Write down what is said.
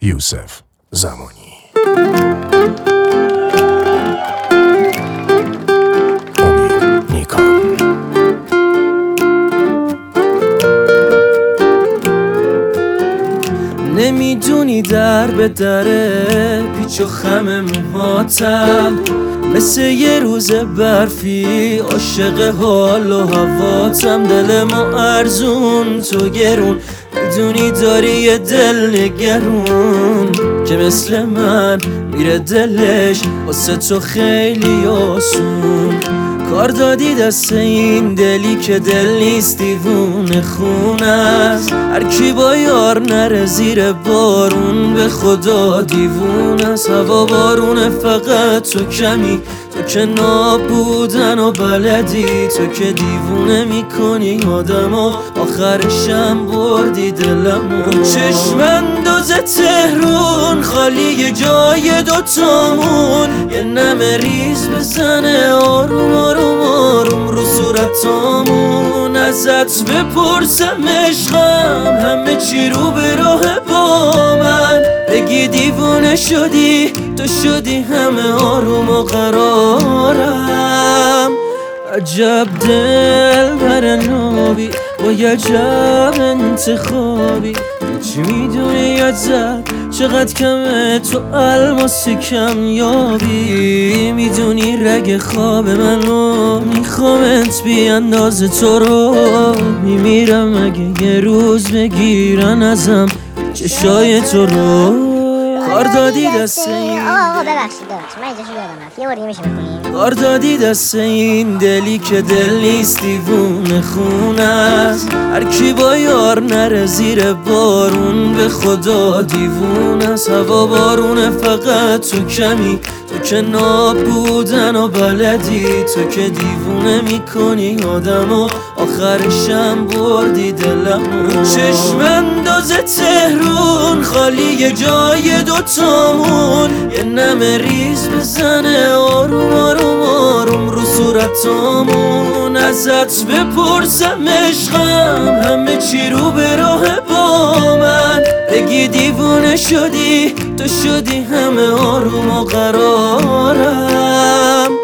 یوسف زمانی. امید نیکان. نمیدونی در به دره پیچ و خم موهاتم، مثل یه روز برفی عاشق حال و هواتم. دل ما ارزون تو گرون، میدونی داری یه دل نگرون که مثل من میره دلش واسه تو خیلی آسون. کار دادی دست این دلی که دل نیست دیوونه خونه است. هر کی با یار نره زیر بارون به خدا دیوونه است. هوا بارونه فقط تو کمی، تو که نابودن و بلدی، تو که دیوونه میکنی آدمو، آخرشم بردی دلمو. چشم انداز تهرون خالی جای دوتامون، یه نمه ریز بزنه آروم آروم آروم رو صورتامون. ازت بپرسم عشقم همه چی رو به راه با من، بگی دیوونه شدی تو شدی همه آروم و قرارم. عجب دل بر نابی با عجب انتخابی، چی میدونی ازت چقدر کمه تو الماس کم یابی. میدونی رگ خواب منو میخوامت بی اندازه تو رو میمیرم اگه یه روز بگیرن ازم چشای تو رو. کار دادی دست این آقا ببخشید من اجازه یادم رفت یه بار دیگه میشه بکنیم؟ کار دادی دست این دلی که دل نیست دیوونه خونه است. هر کی با یار نره زیر بارون به خدا دیوونه است. هوا بارونه فقط تو کمی، تو که نابودن و بلدی، تو که دیوونه میکنی آدمو، آخرشم بردی دلمو. چشم انداز تهرون خالی جای دوتامون، یه نمه ریز بزنه آروم آروم آروم رو صورتامون. ازت بپرسم عشقم همه چی رو به راه با من، بگی دیوونه شدی تو شدی همه آروم و قرارم.